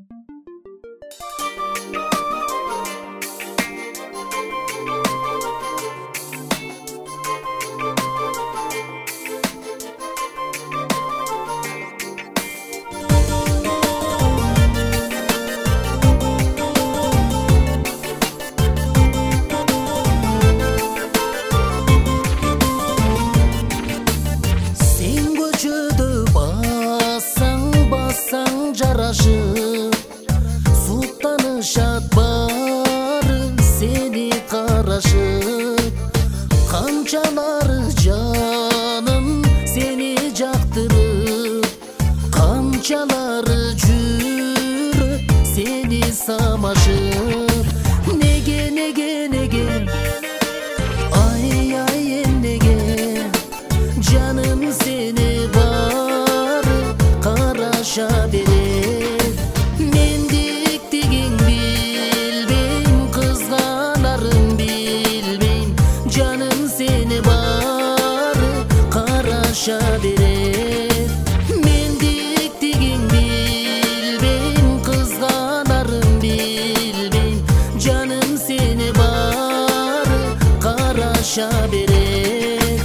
Жарашып суктанышат бары сени карашып, канчалары жаным сени жактырып, канчалары жүрөк сени самашып. Неге ай неге жаным сени бары караша берет. Мендик деген билбейм, кызганарын билбейм, жаным сени бары караша берет. Мендик деген билбейм, кызганарын билбейм, жаным сени бары караша берет.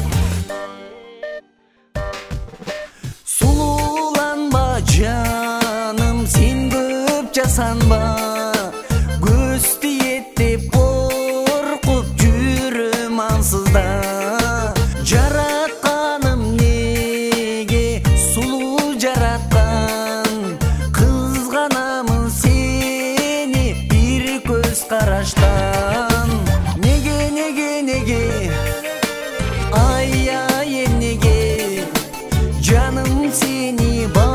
Жаным сен көп жасанба, көз тиет деп коркуп жүрөм ансызда. Жаратканым неге сулуу жараткан, кызганамын сени бир көз караштан. Неге ай неге жаным сени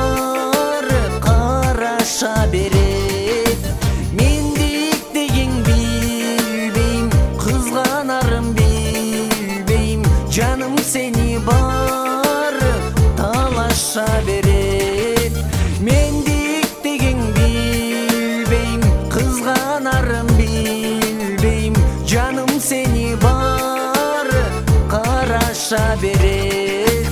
караша берет. Мендик деген билбейм, кызганарын билбейм, жаным сени бары талаша берет. Мендик деген билбейм, кызганарын билбейм, жаным сени бары караша берет.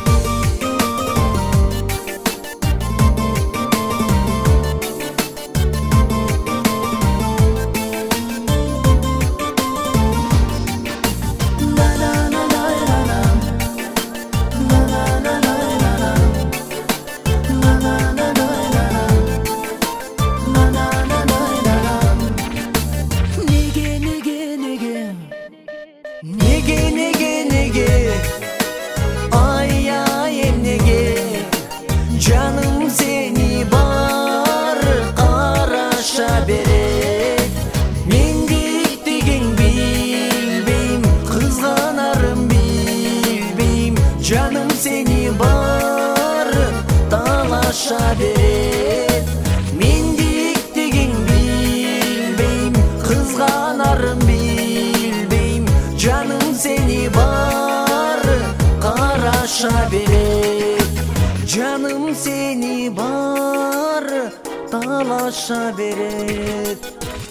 Неге ай неге жаным сени бары караша берет. Мендик деген билбейм, кызганарын билбейм, жаным сени бары талаша берет. Мендик деген билбейм, кызганарын билбейм, жаным сени бары караша берет. Жаным сени бары талаша берет.